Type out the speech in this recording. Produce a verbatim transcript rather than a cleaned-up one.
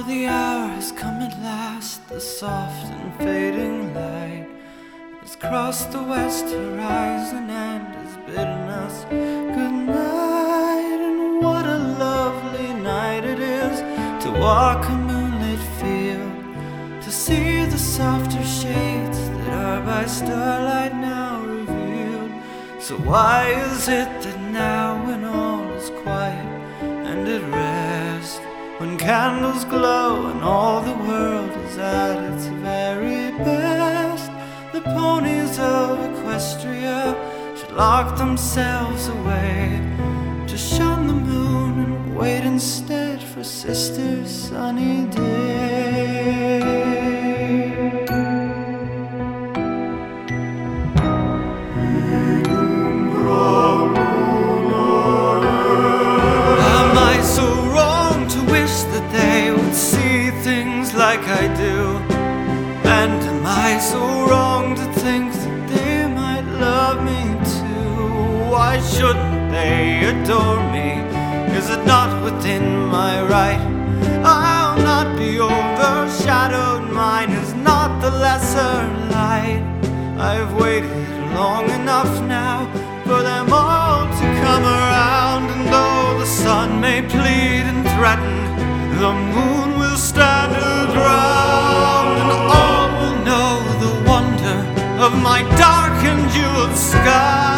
Now the hour has come at last, the soft and fading light has crossed the west horizon and has bidden us good night. And what a lovely night it is to walk a moonlit field, to see the softer shades that are by starlight now revealed. So why is it that now when all is quiet and at rest, when candles glow and all the world is at its very best, the ponies of Equestria should lock themselves away to shun the moon and wait instead for Sister Sunny Day? Like I do, and am I so wrong to think that they might love me too? Why shouldn't they adore me? Is it not within my right? I'll not be overshadowed, mine is not the lesser light. I've waited long enough now for them all to come around, and though the sun may plead and threaten, the moon will stand her ground, and all will know the wonder of my dark and jeweled sky.